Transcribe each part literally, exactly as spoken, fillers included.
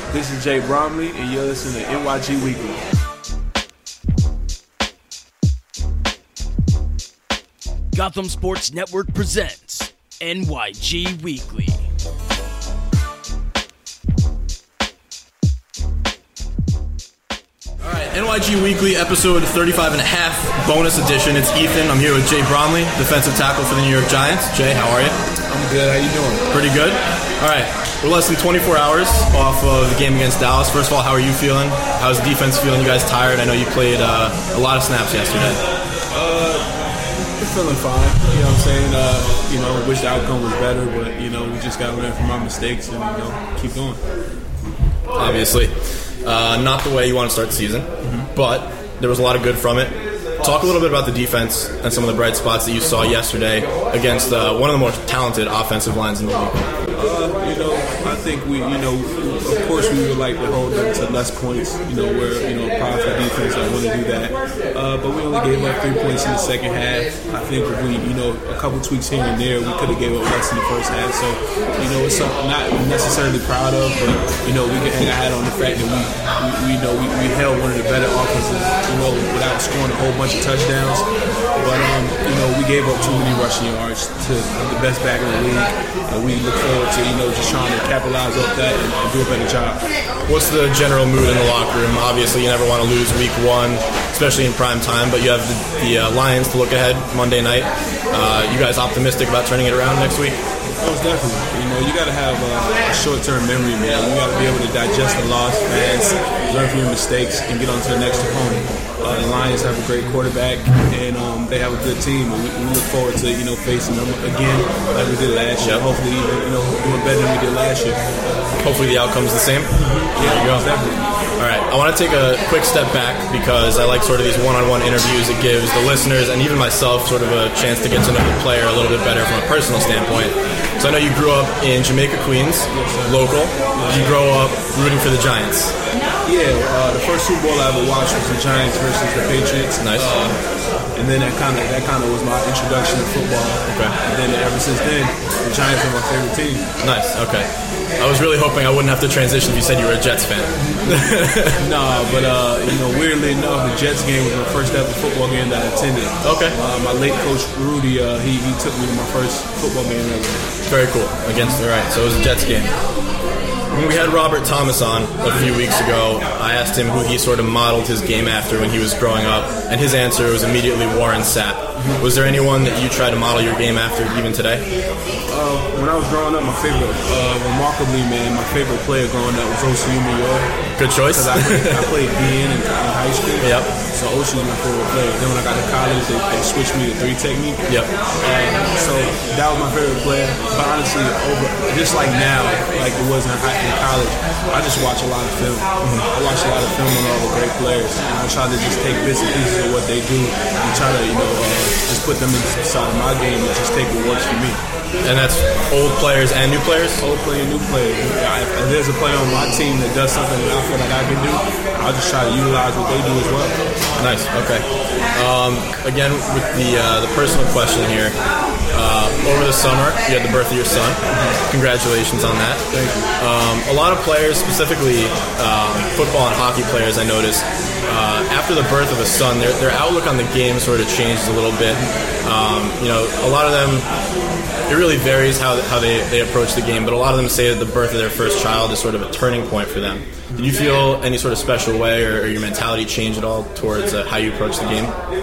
This is Jay Bromley, and you're listening to N Y G Weekly. Gotham Sports Network presents N Y G Weekly. All right, N Y G Weekly, episode thirty-five and a half, bonus edition. It's Ethan. I'm here with Jay Bromley, defensive tackle for the New York Giants. Jay, how are you? I'm good. How you doing? Pretty good. All right, we're less than twenty-four hours off of the game against Dallas. First of all, how are you feeling? How's the defense feeling? You guys tired? I know you played uh, a lot of snaps yesterday. Uh, we're feeling fine. You know what I'm saying? Uh, you know, wish the outcome was better, but, you know, we just got to learn from our mistakes and, you know, keep going. Obviously. Uh, not the way you want to start the season, mm-hmm. but there was a lot of good from it. Talk a little bit about the defense and some of the bright spots that you saw yesterday against uh, one of the more talented offensive lines in the league. Uh, you know, I think we, you know, of course we would like to hold them to less points. You know, we're, you know, a powerful defense that want to do that. Uh, but we only gave up three points in the second half. I think if we, you know, a couple tweaks here and there, we could have gave up less in the first half. So, you know, it's something not necessarily proud of, but, you know, we can hang our hat on the fact that we, we, we you know, we, we held one of the better offenses, you know, without scoring a whole bunch of touchdowns. But, um, you know, we gave up too many rushing yards to the best back in the league. And we look forward to, you know, just trying to capitalize off that and, and do a better job. What's the general mood in the locker room? Obviously, you never want to lose week one, especially in prime time, but you have the, the uh, Lions to look ahead Monday night. Uh, you guys optimistic about turning it around next week? Most definitely. You know, you got to have a, a short-term memory, man. You got to be able to digest the loss fast, learn from your mistakes, and get on to the next opponent. Uh, the Lions have a great quarterback, and um, they have a good team. And we, we look forward to, you know, facing them again like we did last year. Yep. Hopefully, even, you know, doing better than we did last year. Hopefully the outcome's the same? Mm-hmm. Yeah, there you go. Definitely. All right, I want to take a quick step back because I like sort of these one-on-one interviews. It gives the listeners and even myself sort of a chance to get to know the player a little bit better from a personal standpoint. So I know you grew up in Jamaica, Queens, local. Did you grow up rooting for the Giants? Yeah, uh, the first Super Bowl I ever watched was the Giants versus the Patriots. Nice. Uh, and then that kind of that kind of was my introduction to football. Okay. And then ever since then, the Giants are my favorite team. Nice. Okay. I was really hoping I wouldn't have to transition if you said you were a Jets fan. No, but uh, you know, weirdly enough, the Jets game was my first ever football game that I attended. Okay. Uh, my late coach Rudy, uh, he he took me to my first football game ever. Very cool. Against all right. So it was a Jets game. When we had Robert Thomas on a few weeks ago, I asked him who he sort of modeled his game after when he was growing up, and his answer was immediately Warren Sapp. Was there anyone that you try to model your game after even today? Uh, when I was growing up, my favorite, uh, remarkably, man, my favorite player growing up was O C U New York. Good choice. Because I played, I played D N in, in high school. Yep. So O C U was my favorite player. Then when I got to college, they, they switched me to three technique. Yep. Uh, so that was my favorite player. But honestly, over just like now, like it was in, high, in college, I just watch a lot of film. Mm-hmm. I watch a lot of film on all the great players, and I try to just take bits and pieces of what they do and try to, you know, uh, just put them inside of my game and just take what works for me. And that's old players and new players? Old player, new player. If there's a player on my team that does something that I feel like I can do, I'll just try to utilize what they do as well. Nice. Okay. Um, again, with the uh, the personal question here, uh, over the summer, you had the birth of your son. Congratulations on that. Thank you. Um, a lot of players, specifically um, football and hockey players, I noticed, uh, after the birth of a son, their, their outlook on the game sort of changes a little bit. Um, you know, a lot of them, it really varies how how they, they approach the game, but a lot of them say that the birth of their first child is sort of a turning point for them. Did you feel any sort of special way, or, or your mentality change at all towards uh, how you approach the game?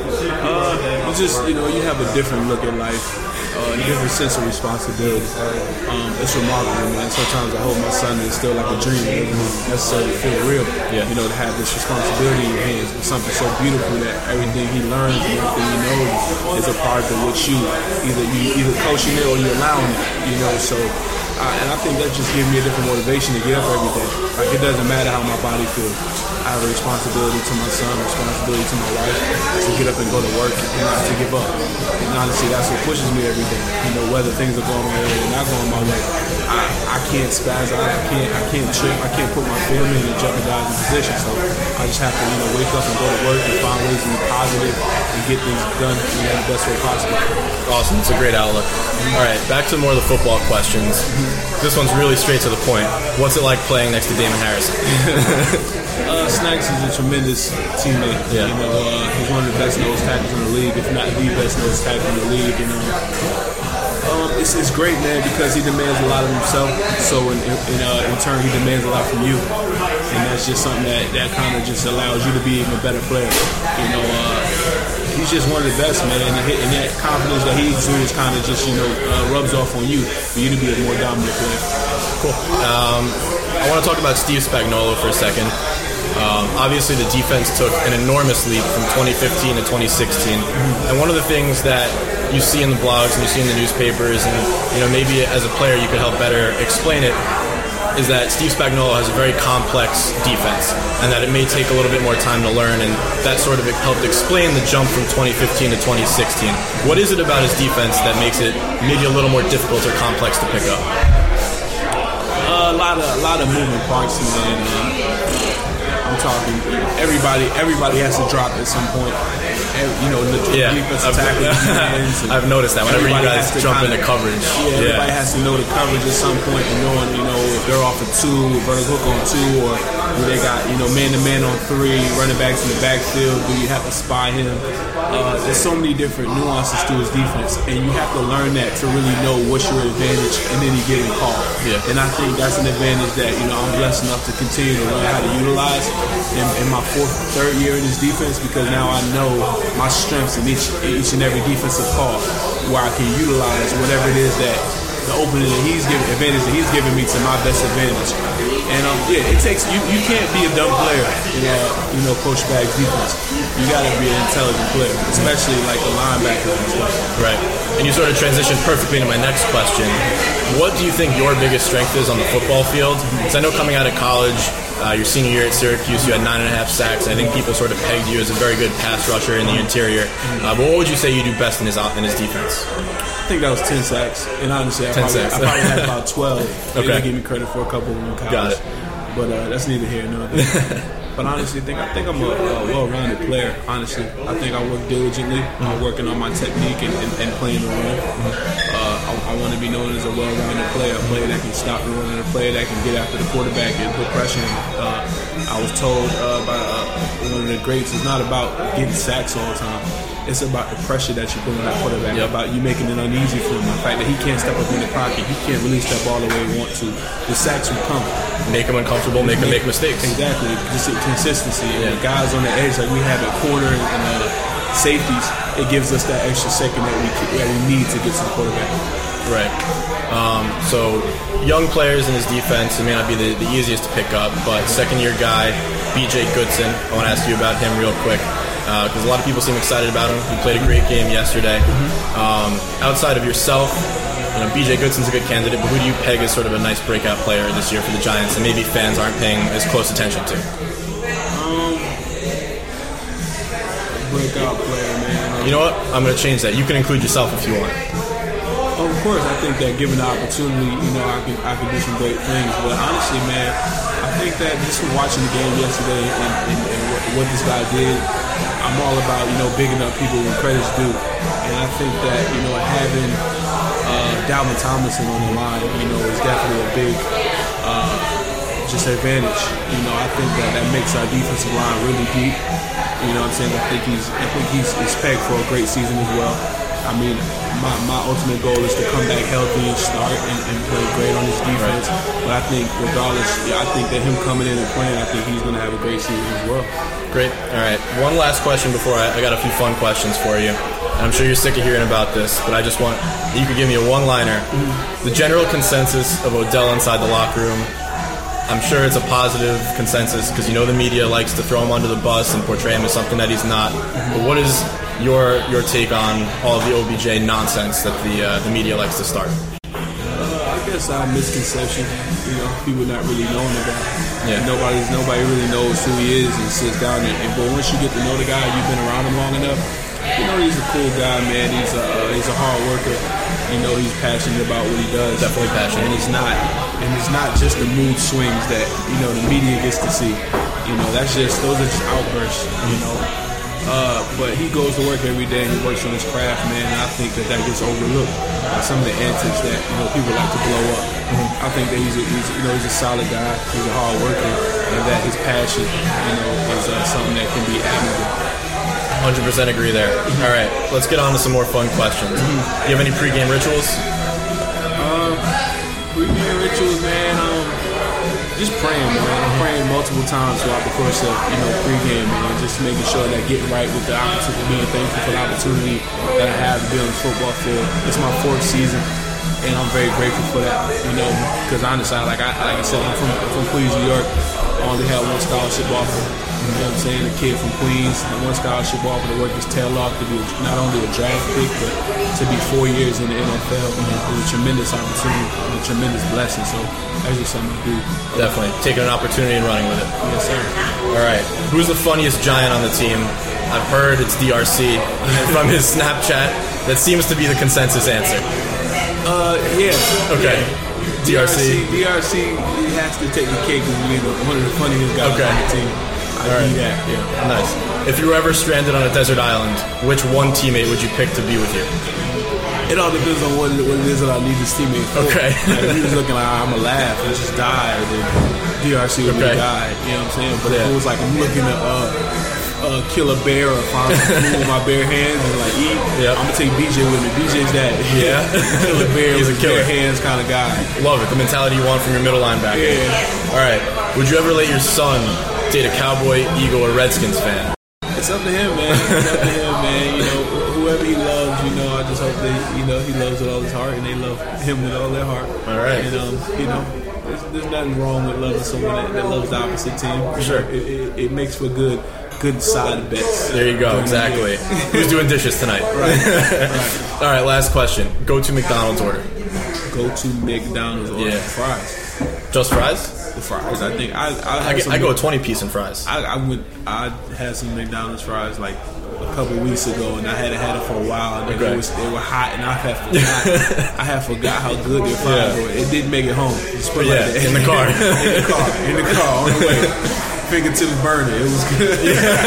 Uh, you just, you know, you have a different look at life, uh, a different sense of responsibility. Um, it's remarkable, man. Sometimes I hold my son and it's still like a dream. It doesn't necessarily feel real. Yeah. You know, to have this responsibility in your hands. It's something so beautiful that everything he learns and everything he knows is a part of what you either you either coaching it or you're allowing it. You know, so. Uh, and I think that just gives me a different motivation to get up every day. Like, it doesn't matter how my body feels. I have a responsibility to my son, a responsibility to my wife, to get up and go to work and not to give up. And honestly, that's what pushes me every day. You know, whether things are going my way or not going my way, I, I can't spaz out, I can't, I can't trip, I can't put my family in a jeopardizing position. So I just have to, you know, wake up and go to work and find ways to be positive and get things done in the best way possible. Awesome. It's a great outlook. All right, back to more of the football questions. This one's really straight to the point. What's it like playing next to Damon Harrison? uh, Snacks is a tremendous teammate. Yeah. You know, uh, he's one of the best nose tackles in the league, if not the best nose tackle in the league. You know. Um, it's, it's great, man, because he demands a lot of himself. So in, in, uh, in turn, he demands a lot from you, and that's just something that, that kind of just allows you to be even a better player. You know, uh, he's just one of the best, man, and, and that confidence that he exudes kind of just, you know, uh, rubs off on you for you to be a more dominant player. Cool. Um, I want to talk about Steve Spagnuolo for a second. Um, obviously, the defense took an enormous leap from twenty fifteen to twenty sixteen, mm-hmm. and one of the things that you see in the blogs and you see in the newspapers, and you know maybe as a player you could help better explain it, is that Steve Spagnuolo has a very complex defense, and that it may take a little bit more time to learn, and that sort of helped explain the jump from twenty fifteen to twenty sixteen. What is it about his defense that makes it maybe a little more difficult or complex to pick up? Uh, a lot of a lot of moving parts, man. Uh, I'm talking everybody. Everybody has to drop at some point. Every, you know, the yeah, defensive tackle. I've noticed that whenever you guys jump into coverage. Yeah, everybody yeah. has to know the coverage at some point and knowing, you know, if they're off of two, vertical hook on two, or they got, you know, man to man on three, running backs in the backfield. Do you have to spy him? Uh, there's so many different nuances to his defense, and you have to learn that to really know what's your advantage in any given call. Yeah. And I think that's an advantage that, you know, I'm blessed enough to continue to learn how to utilize in, in my fourth, third year in this defense, because now I know my strengths in each each and every defensive call, where I can utilize whatever it is that the opening that he's giving, advantage that he's giving me to my best advantage. And um, yeah, it takes you. You can't be a dumb player in uh, you know Coach Spag's defense. You got to be an intelligent player, especially like a linebacker and stuff. Right. And you sort of transitioned perfectly into my next question. What do you think your biggest strength is on the football field? Because I know coming out of college, uh, your senior year at Syracuse, you had nine and a half sacks. I think people sort of pegged you as a very good pass rusher in the interior. Uh, but what would you say you do best in his in his defense? I think that was ten sacks, and honestly, I probably, I probably had about twelve. They Okay. give me credit for a couple of them in college. Got it. But uh, that's neither here nor there. But honestly, I think I think I'm a, a well-rounded player. Honestly, I think I work diligently. Mm-hmm. I'm working on my technique and, and, and playing the run. Mm-hmm. Uh, I, I want to be known as a well-rounded player, a player that can stop the run, and a player that can get after the quarterback and put pressure on him. Uh, I was told uh, by uh, one of the greats, it's not about getting sacks all the time. It's about the pressure that you put on that quarterback, yep. about you making it uneasy for him. The fact that he can't step up in the pocket, he can't release that ball the way he wants to. The sacks will come. Make him uncomfortable, make him make mistakes. Exactly. Just consistency. Yeah. And the guys on the edge, like we have at corner and uh, safeties, it gives us that extra second that we that we need to get to the quarterback. Right. Um, so, young players in his defense, it may not be the, the easiest to pick up, but second-year guy, B J Goodson, I want to ask you about him real quick. Because uh, a lot of people seem excited about him. He played a great game yesterday. Mm-hmm. Um, outside of yourself, you know, B J Goodson's a good candidate, but who do you peg as sort of a nice breakout player this year for the Giants and maybe fans aren't paying as close attention to? Um, breakout player, man. You know what? I'm going to change that. You can include yourself if you want. Oh, of course, I think that given the opportunity, you know, I can I can do some great things. But honestly, man, I think that just from watching the game yesterday and, and, and what, what this guy did, I'm all about, you know, bigging up people when credit's due. And I think that, you know, having uh, Dalvin Tomlinson on the line, you know, is definitely a big uh, just advantage. You know, I think that that makes our defensive line really deep. You know what I'm saying? I think he's I think he's, he's pegged for a great season as well. I mean, my, my ultimate goal is to come back healthy and start and, and play great on his defense. But I think regardless, yeah, I think that him coming in and playing, I think he's going to have a great season as well. Great. All right. One last question before I, I got a few fun questions for you. And I'm sure you're sick of hearing about this, but I just want you could give me a one-liner. Mm-hmm. The general consensus of Odell inside the locker room, I'm sure it's a positive consensus because you know the media likes to throw him under the bus and portray him as something that he's not. Mm-hmm. But what is your your take on all of the O B J nonsense that the uh, the media likes to start? Uh, I guess our misconception, you know, people not really knowing about. Yeah. Nobody's nobody really knows who he is and sits down there. And, but once you get to know the guy, you've been around him long enough. You know, he's a cool guy, man. He's a uh, he's a hard worker. You know, he's passionate about what he does. Definitely passionate. And it's not and it's not just the mood swings that, you know, the media gets to see. You know, that's just those are just outbursts. You know, Uh, but he goes to work every day and he works on his craft, man. And I think that that gets overlooked by some of the antics that you know people like to blow up. Mm-hmm. I think that he's a, he's you know he's a solid guy. He's a hard worker, and that his passion, you know, is uh, something that can be admirable. one hundred percent agree there. All right, let's get on to some more fun questions. Mm-hmm. Do you have any pregame rituals? Um, pregame rituals, man. Um, just praying, man. I'm praying multiple times throughout the course of you know pregame, man. Just making sure that getting right with the opportunity, being thankful for the opportunity that I have to be on the football field. It's my fourth season, and I'm very grateful for that. You know, because honestly, like I like I said, I'm from I'm from Queens, New York. I only had one scholarship offer. You know what I'm saying? A kid from Queens, and one scholarship offer to work his tail off to be not only a draft pick, but to be four years in the N F L. You know, it was a tremendous opportunity, a tremendous blessing. So that's just something to do. Definitely. Taking an opportunity and running with it. Yes, sir. All right. Who's the funniest Giant on the team? I've heard it's D R C. And from his Snapchat, that seems to be the consensus answer. Uh, yeah. Okay. Yeah. D R C. D R C, he has to take the cake as being one of the funniest guys okay. on the team. I All right. do that, yeah. Nice. If you were ever stranded on a desert island, which one teammate would you pick to be with you? It all depends on what, what it is that I need this teammate for. Okay. Like, if he was looking like I'm gonna laugh and just die, then D R C would okay. be die. You know what I'm saying? But yeah. if it was like I'm looking to uh, uh, kill a bear or find food with my bare hands and like eat, yep. I'm gonna take B J with me. B J's that yeah, kill a bear He's with a killer. bare hands kind of guy. Love it. The mentality you want from your middle linebacker. Yeah. All right. Would you ever let your son date a Cowboy, Eagle, or Redskins fan? It's up to him, man. It's up to him, man. You know, whoever he loves, you know, I just hope that, you know, he loves with all his heart and they love him with all their heart. All right. And, um, you know, there's, there's nothing wrong with loving someone that, that loves the opposite team. Sure. It, it, it makes for good good side bets. There you go, exactly. Who's doing dishes tonight? Right. right. All right, last question. Go to McDonald's order. Go to McDonald's order. Yeah. Fries. Just fries? The fries. I think I I, I, get, some, I go a twenty piece in fries. I, I went. I had some McDonald's fries like a couple weeks ago, and I hadn't had it for a while. And okay. they, was, they were hot, and I had forgot. I had forgot how good their fries yeah. were. It didn't make it home. Just put yeah, like in the car. in the car. In the car on the way. Fingertips burning. It was good.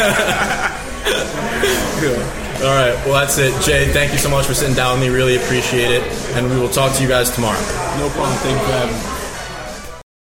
yeah. All right. Well, that's it, Jay. Thank you so much for sitting down with me. Really appreciate it, and we will talk to you guys tomorrow. No problem. Thank you for having me.